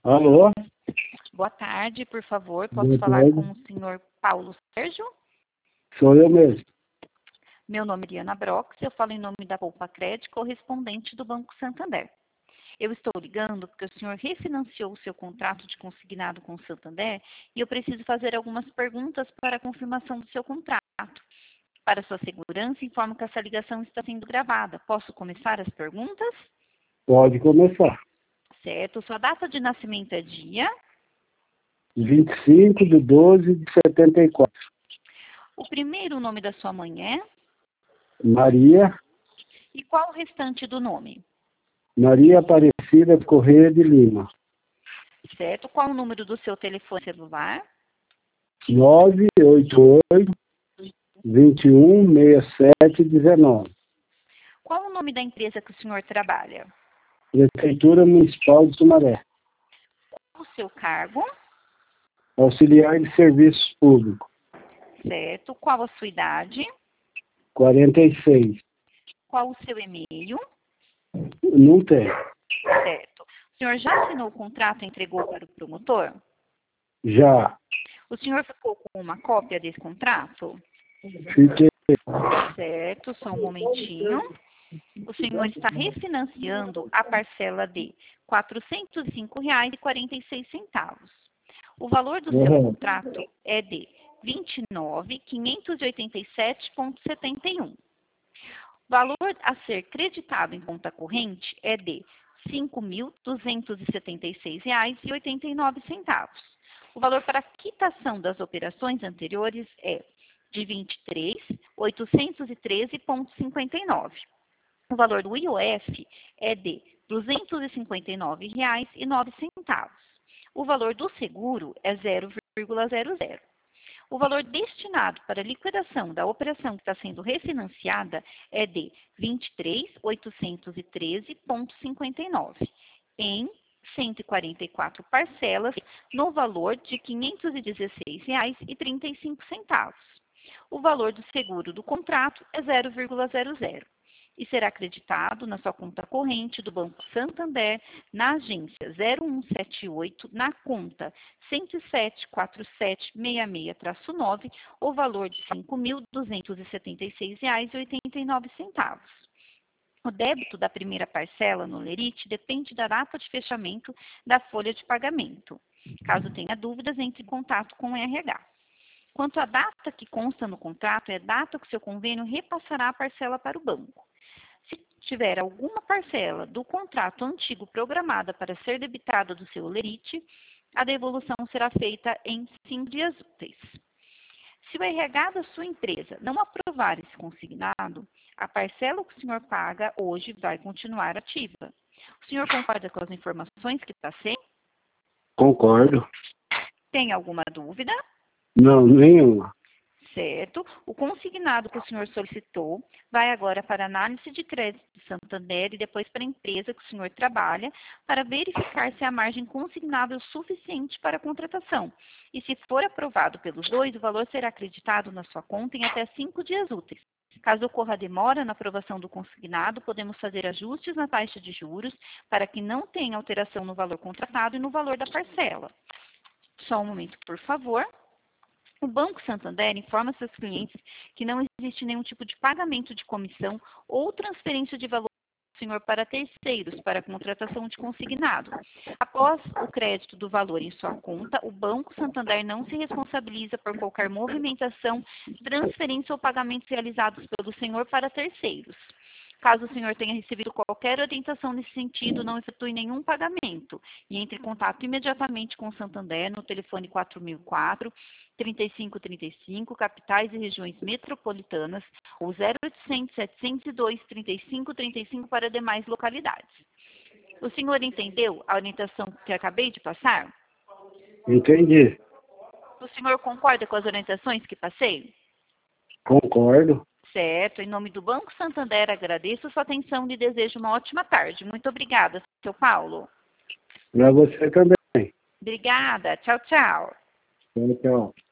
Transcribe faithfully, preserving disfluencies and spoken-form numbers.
Alô? Boa tarde, por favor, posso Boa falar tarde. com o senhor Paulo Sérgio? Sou eu mesmo. Meu nome é Diana Brox, eu falo em nome da Poupa Crédito, correspondente do Banco Santander. Eu estou ligando porque o senhor refinanciou o seu contrato de consignado com o Santander e eu preciso fazer algumas perguntas para a confirmação do seu contrato. Para sua segurança, informo que essa ligação está sendo gravada. Posso começar as perguntas? Pode começar. Certo. Sua data de nascimento é dia? vinte e cinco de doze de setenta e quatro. O primeiro nome da sua mãe é? Maria, E qual o restante do nome? Maria Aparecida Correia de Lima. Certo. Qual o número do seu telefone celular? nove oito oito, dois um, seis sete um nove. Qual o nome da empresa que o senhor trabalha? Prefeitura Municipal de Sumaré. Qual o seu cargo? Auxiliar de Serviços Públicos. Certo. Qual a sua idade? quarenta e seis. Qual o seu e-mail? Não tem. Certo. O senhor já assinou o contrato e entregou para o promotor? Já. O senhor ficou com uma cópia desse contrato? Fiquei. Certo, só um momentinho. O senhor está refinanciando a parcela de quatrocentos e cinco reais e quarenta e seis centavos. O valor do seu Uhum. contrato é de vinte e nove mil quinhentos e oitenta e sete reais e setenta e um centavos. O valor a ser creditado em conta corrente é de cinco mil duzentos e setenta e seis reais e oitenta e nove centavos. O valor para quitação das operações anteriores é de vinte e três mil oitocentos e treze reais e cinquenta e nove centavos. O valor do I O F é de duzentos e cinquenta e nove reais e nove centavos. O valor do seguro é zero vírgula zero zero. O valor destinado para a liquidação da operação que está sendo refinanciada é de vinte e três mil oitocentos e treze reais e cinquenta e nove centavos, em cento e quarenta e quatro parcelas, no valor de quinhentos e dezesseis reais e trinta e cinco centavos. O valor do seguro do contrato é zero vírgula zero zero e será acreditado na sua conta corrente do Banco Santander, na agência zero um sete oito, na conta cento e sete, quarenta e sete, sessenta e seis nove, o valor de cinco mil duzentos e setenta e seis reais e oitenta e nove centavos. O débito da primeira parcela no Lerite depende da data de fechamento da folha de pagamento. Caso tenha dúvidas, entre em contato com o R H. Quanto à data que consta no contrato, é a data que seu convênio repassará a parcela para o banco. Se tiver alguma parcela do contrato antigo programada para ser debitada do seu Lerite, a devolução será feita em cinco dias úteis. Se o R H da sua empresa não aprovar esse consignado, a parcela que o senhor paga hoje vai continuar ativa. O senhor concorda com as informações que passei? Concordo. Tem alguma dúvida? Não, nenhuma. Certo. O consignado que o senhor solicitou vai agora para a análise de crédito do Santander e depois para a empresa que o senhor trabalha para verificar se a margem consignável é suficiente para a contratação. E se for aprovado pelos dois, o valor será acreditado na sua conta em até cinco dias úteis. Caso ocorra demora na aprovação do consignado, podemos fazer ajustes na taxa de juros para que não tenha alteração no valor contratado e no valor da parcela. Só um momento, por favor. O Banco Santander informa seus clientes que não existe nenhum tipo de pagamento de comissão ou transferência de valor do senhor para terceiros para a contratação de consignado. Após o crédito do valor em sua conta, o Banco Santander não se responsabiliza por qualquer movimentação, transferência ou pagamentos realizados pelo senhor para terceiros. Caso o senhor tenha recebido qualquer orientação nesse sentido, não efetue nenhum pagamento e entre em contato imediatamente com o Santander no telefone quatro mil e quatro, trinta e cinco trinta e cinco, capitais e regiões metropolitanas, ou zero oitocentos, setecentos e dois, trinta e cinco trinta e cinco para demais localidades. O senhor entendeu a orientação que acabei de passar? Entendi. O senhor concorda com as orientações que passei? Concordo. Certo. Em nome do Banco Santander, agradeço a sua atenção e lhe desejo uma ótima tarde. Muito obrigada, seu Paulo. Para você também. Obrigada. Tchau, tchau. Tchau, tchau.